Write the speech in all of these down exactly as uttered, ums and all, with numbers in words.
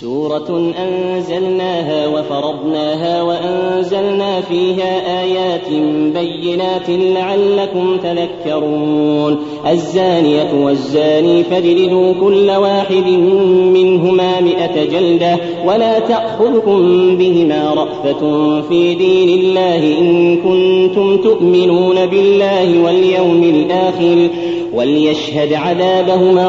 سورة أنزلناها وفرضناها وأنزلنا فيها آيات بينات لعلكم تذكرون. الزانية والزاني فاجلدوا كل واحد منهما مئة جلدة ولا تأخذكم بهما رأفة في دين الله إن كنتم تؤمنون بالله واليوم الآخر وليشهد عذابهما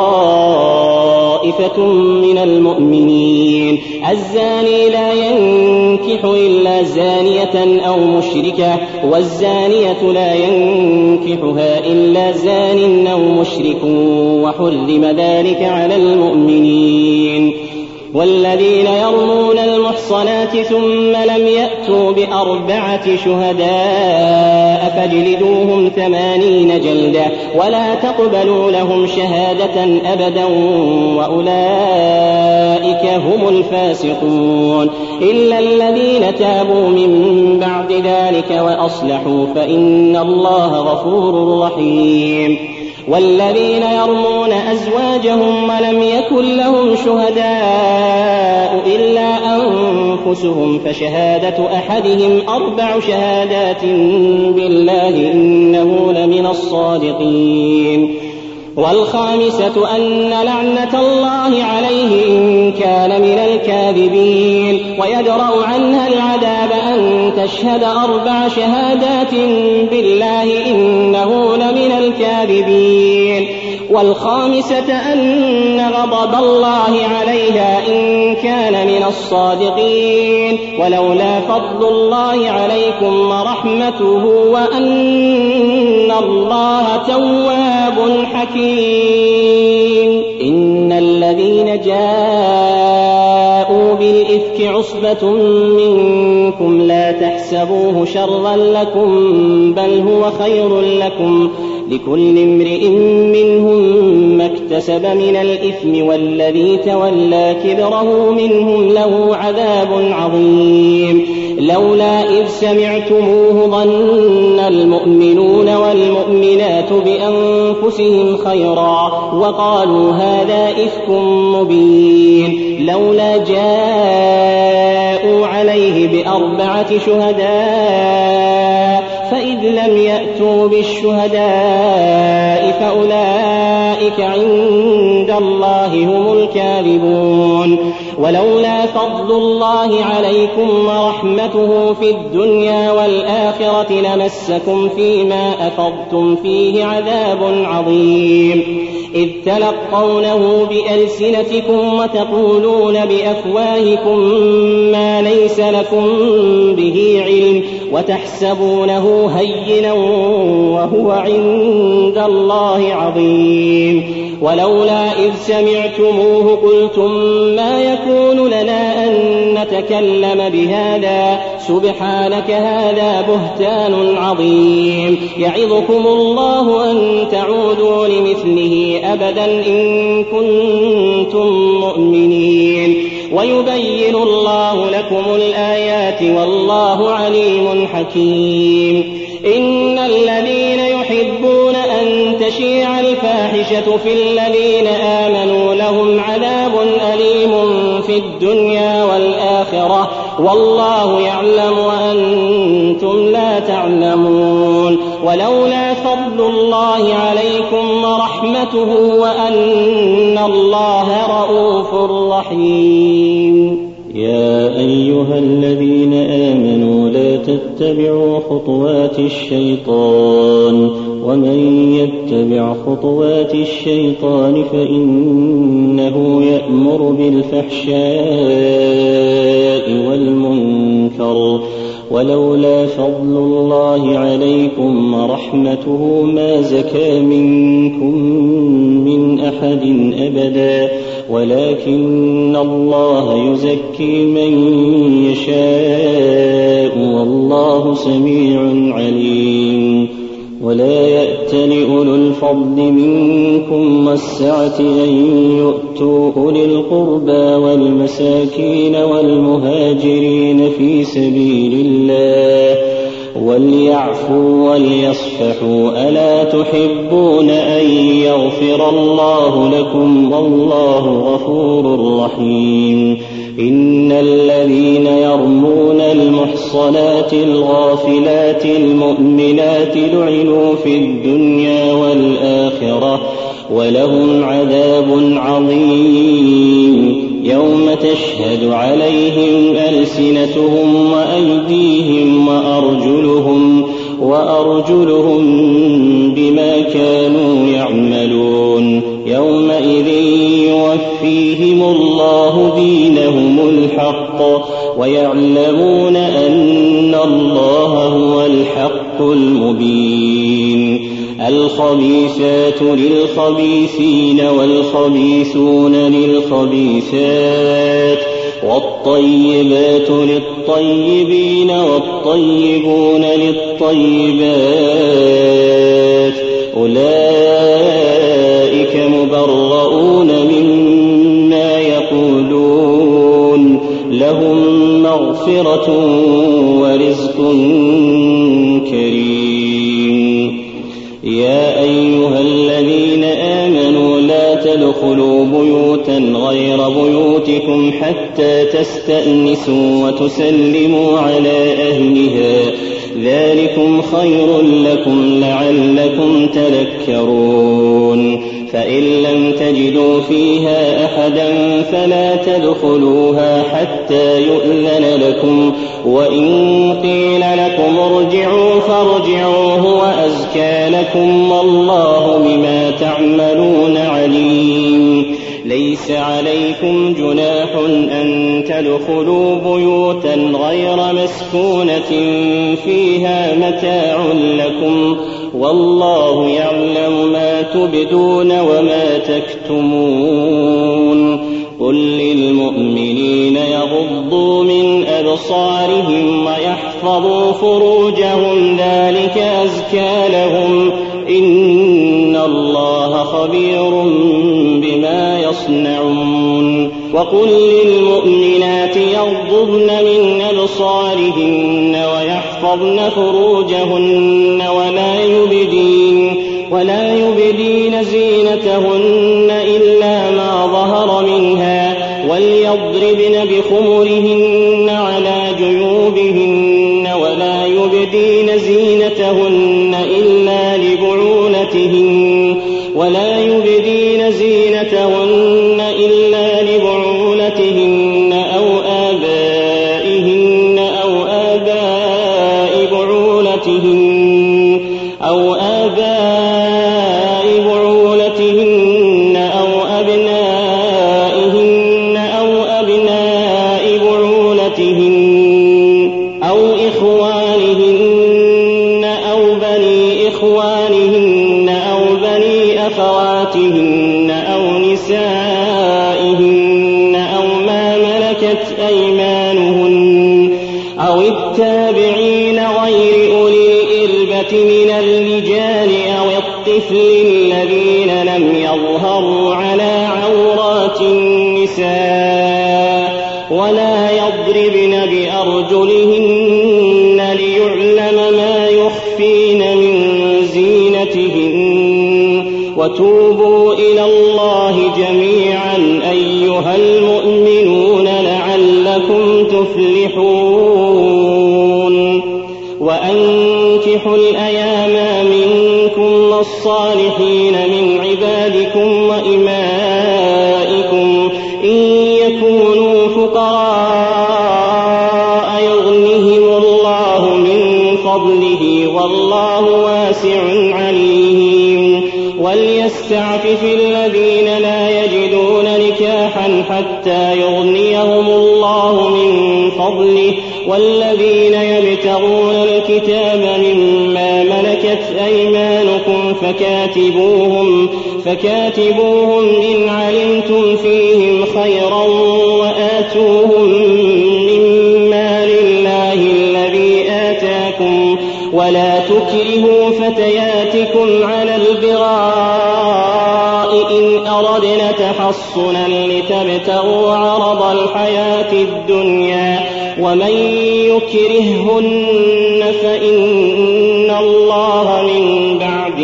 طائفة من المؤمنين. الزاني لا ينكح إلا زانية أو مشركة والزانية لا ينكحها إلا زان أو مشرك وحرم ذلك على المؤمنين. والذين يرمون المحصنات ثم لم يأتوا بأربعة شهداء فاجلدوهم ثمانين جلدة ولا تقبلوا لهم شهادة أبدا وأولئك هم الفاسقون. إلا الذين تابوا من بعد ذلك وأصلحوا فإن الله غفور رحيم. والذين يرمون أزواجهم ولم يكن لهم شهداء إلا أنفسهم فشهادة أحدهم أربع شهادات بالله إنه لمن الصادقين. والخامسة أن لعنة الله عليه إن كان من الكاذبين. ويدرأ عنها العذاب أن تشهد أربع شهادات بالله إنه لمن الكاذبين. والخامسة أن غضب الله عليها إن كان من الصادقين. ولولا فضل الله عليكم ورحمته وأن الله تواب حكيم. إن الذين جاءوا بالإفك عصبة منكم لا تحسبوه شرا لكم بل هو خير لكم لكل امرئ منهم ما اكتسب من الإثم والذي تولى كبره منهم له عذاب عظيم. لولا إذ سمعتموه ظن المؤمنون والمؤمنات بأنفسهم خيرا وقالوا هذا إفك مبين. لولا جاءوا عليه بأربعة شهداء فإذ لم يأتوا بالشهداء فأولئك عند الله هم الكاذبون. ولولا فضل الله عليكم ورحمته في الدنيا والآخرة لمسكم فيما أفضتم فيه عذاب عظيم إذ تلقونه بألسنتكم وتقولون بأفواهكم ما ليس لكم به علم وتحسبونه هينا وهو عند الله عظيم. ولولا إذ سمعتموه قلتم ما يكون لنا أن نتكلم بهذا سبحانك هذا بهتان عظيم. يعظكم الله أن تعودوا لمثله أبدا إن كنتم مؤمنين ويبين الله لكم الآيات والله عليم حكيم. إن الذين يحبون أن تشيع الفاحشة في الذين آمنوا لهم عذاب أليم في الدنيا والآخرة والله يعلم وأنتم لا تعلمون. ولولا فضل الله عليكم ورحمته وأن الله رؤوف رحيم. يا أيها الذين آمنوا لا تتبعوا خطوات الشيطان ومن يتبع خطوات الشيطان فإنه يأمر بالفحشاء والمنكر ولولا فضل الله عليكم ورحمته ما زكى منكم من أحد أبدا ولكن الله يزكي من يشاء والله سميع عليم. ولا يأتل أولو الفضل منكم والسعة أن يؤتوا أولي القربى والمساكين والمهاجرين في سبيل الله وليعفوا وليصفحوا ألا تحبون أن يغفر الله لكم والله غفور رحيم إن الذين يرمون المحصنات الغافلات المؤمنات لعنوا في الدنيا والآخرة ولهم عذاب عظيم يوم تشهد عليهم ألسنتهم وأيديهم وأرجلهم, وأرجلهم بما كانوا يعملون يومئذ يوفيهم الله دينهم الحق ويعلمون أن الله هو الحق المبين الخبيثات للخبيثين والخبيثون للخبيثات والطيبات للطيبين والطيبون للطيبات أولئك مبرؤون مما يقولون لهم مغفرة ورزق كريم يا أيها الذين آمنوا لا تدخلوا بيوتا غير بيوتكم حتى تستأنسوا وتسلموا على أهلها ذلكم خير لكم لعلكم تذكرون فإن لم تجدوا فيها أحدا فلا تدخلوها حتى يؤذن لكم وإن قيل لكم ارجعوا فارجعوا هو أزكى لكم والله بما تعملون عليم ليس عليكم جناح أن تدخلوا بيوتا غير مسكونة فيها متاع لكم والله يعلم ما تبدون وما تكتمون قل للمؤمنين يغضوا من أبصارهم ويحفظوا فروجهم ذلك أزكى لهم إن الله خبير بما يصنعون وقل للمؤمنات يغضضن من أبصارهن ويحفظن فروجهن ولا يبدين, ولا يبدين زينتهن إلا ما ظهر منها وليضربن بخمرهن على جيوبهن ولا يبدين زينتهن إلا لبعولتهن ولا يبدين زينتهن إلا لبعولتهن أو آبائهن أو آباء بعولتهن أو آباء بعولتهن أو أبنائهن أو أبناء بعولتهن أو إخوانهن أو بني إخوانهن أو بني أخواتهن أو نسائهن أو ما ملكت أيمانهن أو التابعين غير أولي الإربة من الرجال أو الطفل الذين لم يظهروا على عورات النساء ولا يضربن بأرجلهن ليعلم ما يخفين من زينتهن وتوبوا إلى الله جميعا أيها المؤمنون لعلكم تفلحون وأنكحوا الأيام منكم والصالحين من عبادكم وإمائكم إن يكونوا فقراء يغنهم الله من فضله والله واسع عليم وليستعفف الذين لا يجدون نكاحا حتى يغنيهم الله من فضله والذين يبتغون الكتاب مما ملكت أيمانكم فكاتبوهم, فكاتبوهم إن علمتم فيهم خيرا وآتوهم مما لله الذي آتاكم ولا تكرهوا فتياتكم على البغاء إن أردنا تحصنا تحصنا لتبتغوا عرض الحياة الدنيا ومن يكرههن فإن الله من بعد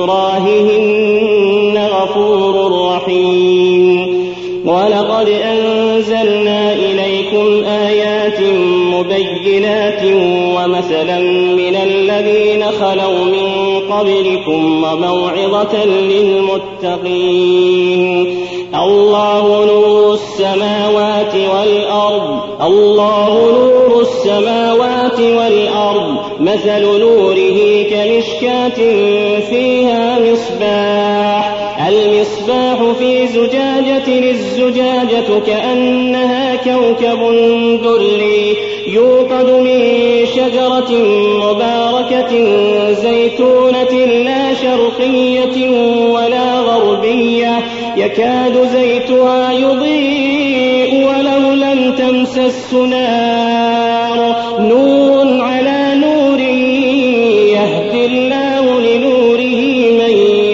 إكراههن غفور رحيم. ولقد أنزلنا إليكم آيات مبينات ومثلا من الذين خلوا من قبلكم وموعظة للمتقين. الله نور السماوات والأرض الله نور السماوات والأرض مثل نوره كمشكاة فيها مصباح المصباح في زجاجة الزجاجة كأنها كوكب دري يوقد من شجرة مباركة زيتونة لا شرقية ولا غربية يكاد زيتها يضيء ولو لم تمسس نار نور على نور يهدي الله لنوره من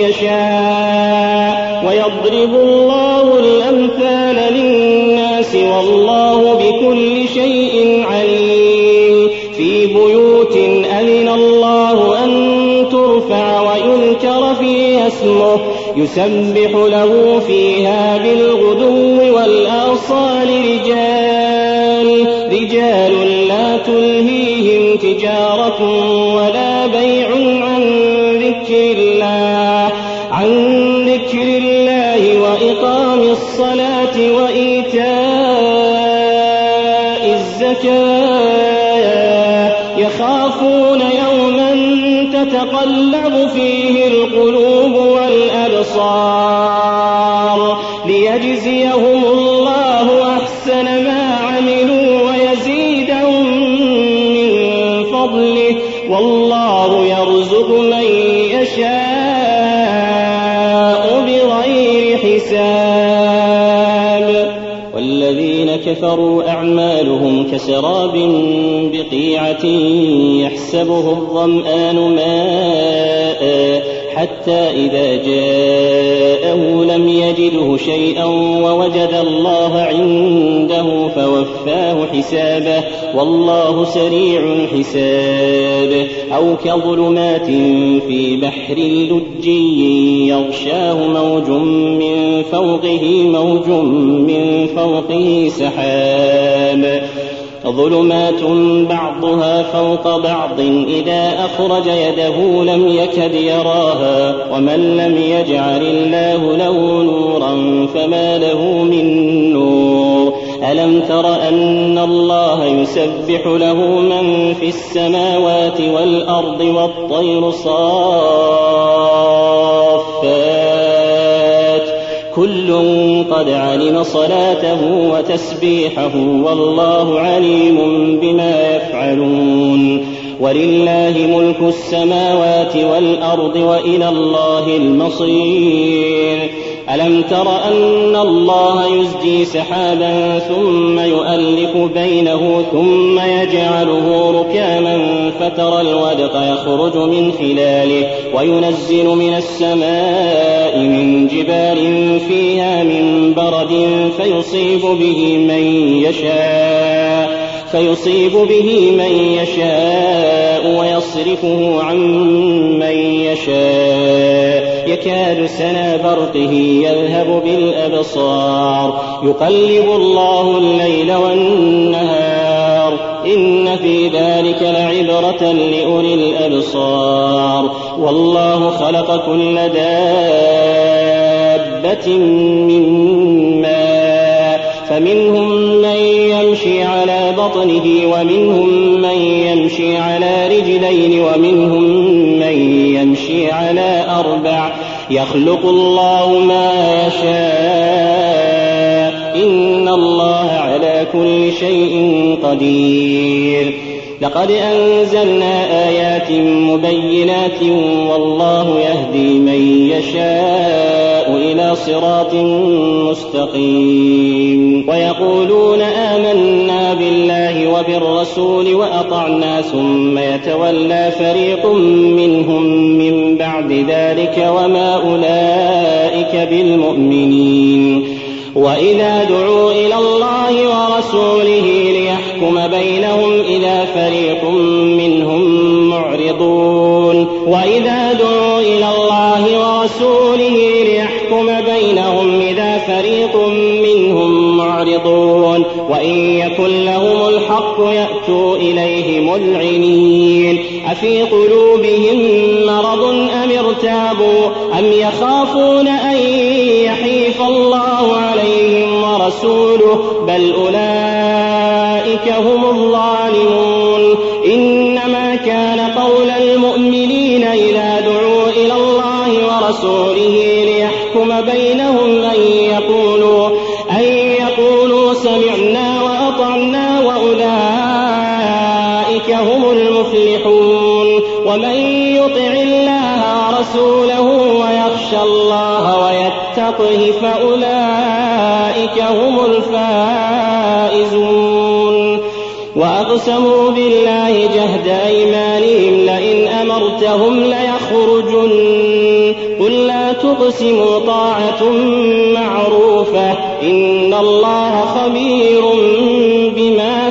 يشاء ويضرب الله الأمثال للناس والله بكل شيء عليم. في بيوت أذن الله أن ترفع ويذكر فيها اسمه يسبح له فيها بالغدو والآصال رجال رجال لا تلهيهم تجارة ولا بيع عن ذكر الله عن ذكر الله وإقام الصلاة وإيتاء الزكاة يخافون يوما تتقلب فيه القلوب والأبصار ليجزيهم الله أحسن ما عملوا ويزيدهم من فضله والله يرزق من يشاء بغير حساب. والذين كفروا أعمالهم كسراب بقيعة يحسبه الظمآن ماء حتى إذا جاءه لم يجده شيئا ووجد الله عنده فوفاه حسابه والله سريع الحساب. أو كظلمات في بحر لجي يغشاه موج من فوقه موج من فوقه سحاب ظلمات بعضها فوق بعض إذا أخرج يده لم يكد يراها ومن لم يجعل الله له نورا فما له من نور. ألم تر أن الله يسبح له من في السماوات والأرض والطير صافات كل قد علم صلاته وتسبيحه والله عليم بما يفعلون. ولله ملك السماوات والأرض وإلى الله المصير. ألم تر أن الله يزجي سحابا ثم يؤلف بينه ثم يجعله ركاما فترى الودق يخرج من خلاله وينزل من السماء من جبال فيها من برد فيصيب به من يشاء فيصيب به من يشاء ويصرفه عن من يشاء يكاد سنا برقه يذهب بالأبصار يقلب الله الليل والنهار إن في ذلك لعبرة لأولي الأبصار. والله خلق كل دابة من ماء فمنهم من يمشي على بطنه ومنهم من يمشي على رجلين ومنهم من يمشي على أربع يخلق الله ما يشاء إن الله على كل شيء قدير. لقد أنزلنا آيات مبينات والله يهدي من يشاء إلى صراط مستقيم. ويقولون آمنا بالله وبالرسول وأطعنا ثم يتولى فريق منهم من بعد ذلك وما أولئك بالمؤمنين. وإذا دعوا إلى الله ورسوله ليحكم بينهم إذا فريق منهم معرضون وإذا دعوا إلى الله ورسوله ليحكم بينهم إذا فريق منهم معرضون وإن يكن لهم الحق يأتوا إليه مذعنين أفي قلوبهم مرض أم ارتابوا أم يخافون أن يحيف الله عليهم ورسوله بل أولئك هم الظالمون إنما كان قول المؤمنين إذا دعوا إلى الله ورسوله ليحكم بينهم أن يقولوا, أن يقولوا سمعنا وأطعنا وأولئك هم المفلحون ومن يطع الله ورسوله ويخشى الله ويتقه فأولئك هم الفائزون وأقسموا بالله جهد أيمانهم لئن أمرتهم ليخرجن قل لا تقسموا طاعة معروفة إن الله خبير بما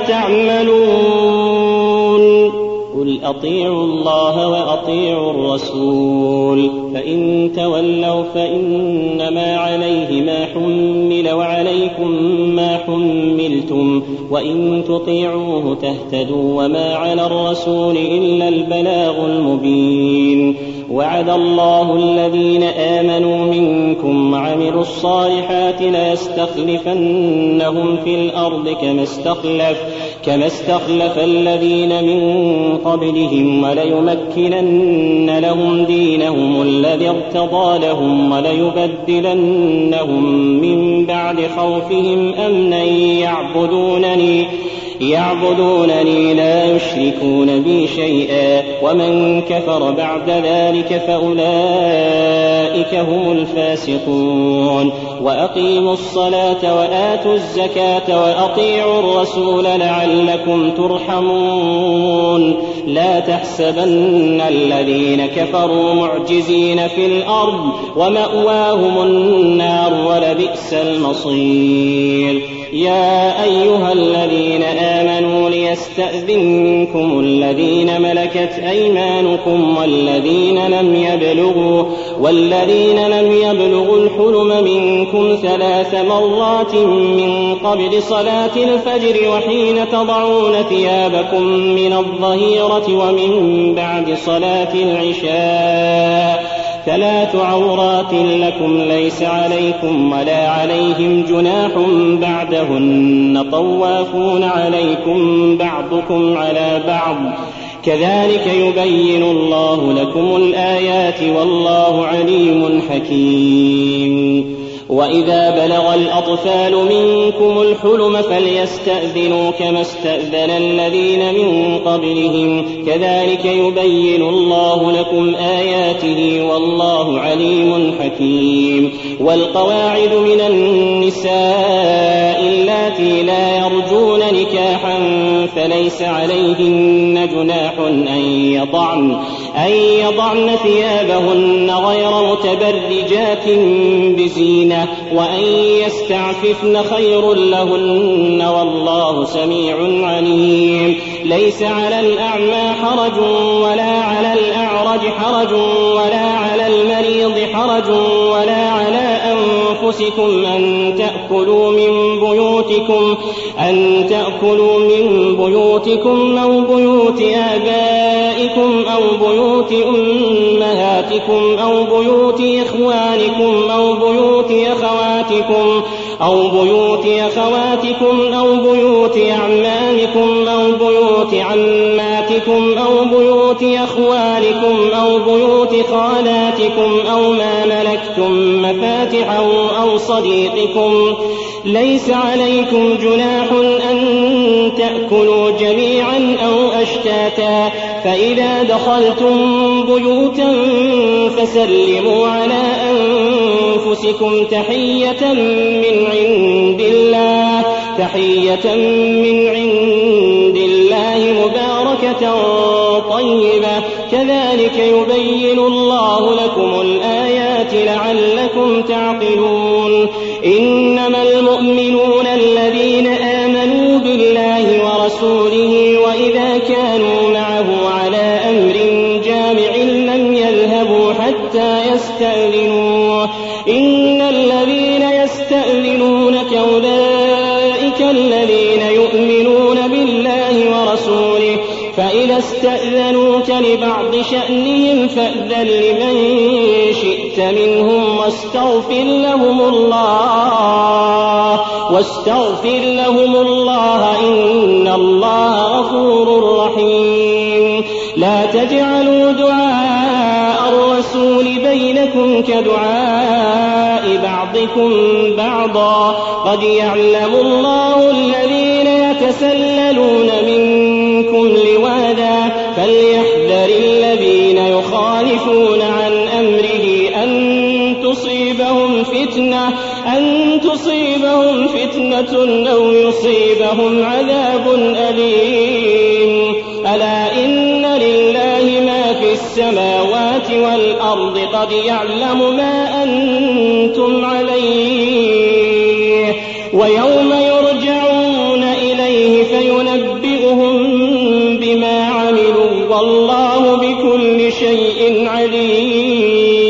تعملون قل أطيعوا الله وأطيعوا الرسول فإن تولوا فإنما عليه ما حمل وعليكم ما حملتم وإن تطيعوه تهتدوا وما على الرسول إلا البلاغ المبين وعد الله الذين آمنوا منكم وعملوا الصالحات ليستخلفنهم في الأرض كما استخلف, كما استخلف الذين من قبلهم وليمكنن لهم دينهم الذي ارتضى لهم وليبدلنهم من بعد خوفهم أمنا يعبدونني يعبدونني لا يشركون بي شيئا ومن كفر بعد ذلك فأولئك هم الفاسقون وأقيموا الصلاة وآتوا الزكاة وأطيعوا الرسول لعلكم ترحمون لا تحسبن الذين كفروا معجزين في الأرض ومأواهم النار ولبئس المصير يا أيها الذين آمنوا ليستأذنكم الذين ملكت أيمانكم والذين لم يبلغوا والذين لم يبلغوا الحلم منكم ثلاث مرات من قبل صلاة الفجر وحين تضعون ثيابكم من الظهيرة ومن بعد صلاة العشاء ثلاث عورات لكم ليس عليكم ولا عليهم جناح بعدهن طوافون عليكم بعضكم على بعض كذلك يبين الله لكم الآيات والله عليم حكيم وإذا بلغ الأطفال منكم الحلم فليستأذنوا كما استأذن الذين من قبلهم كذلك يبين الله لكم آياته والله عليم حكيم والقواعد من النساء اللاتي لا يرجون نكاحا فليس عليهن جناح أن يضعن, أن يضعن ثيابهن غير متبرجات بزينة وأن يستعففن خير لهن والله سميع عليم ليس على الأعمى حرج ولا على الأعرج حرج ولا على المريض حرج ولا على أنفسكم أن تأكلوا من بيوتكم أن تأكلوا من بيوتكم أو بيوت آبائكم أو بيوت أمهاتكم أو بيوت إخوانكم أو بيوت أخواتكم أو بيوت أخواتكم أو بيوت أعمامكم أو بيوت عماتكم أو بيوت أخوالكم أو بيوت خالاتكم أو ما ملكتم مفاتحه أو صديقكم ليس عليكم جناح أن تأكلوا جميعا أو أشتاتا فإذا دخلتم بيوتا فسلموا على أنفسكم تحية من عند الله تحية من عند الله مباركة طيبة كذلك يبين الله لكم الآيات لعلكم تعقلون إنما المؤمنون الذين آمنوا بالله ورسوله وإذا كانوا معه على أمر جامع لم يذهبوا حتى يستأذنوه إن الذين يستأذنونك أولئك الذين يؤمنون بالله ورسوله فإذا استأذنوك لبعض شأنهم فأذن لمن شئت منهم واستغفر لهم الله واستغفر لهم الله إن الله غفور رحيم لا تجعلوا دعاء الرسول بينكم كدعاء بعضكم بعضا قد يعلم الله الذين يتسللون منكم لواذا فليحذر الذين يخالفون عن أمره أن تصيبهم فتنة أن تصيبهم فتنة أو يصيبهم عذاب أليم ألا إن لله ما في السماوات والأرض قد يعلم ما أنتم عليه ويوم يرجعون إليه فينبئهم بما عملوا والله بكل شيء عليم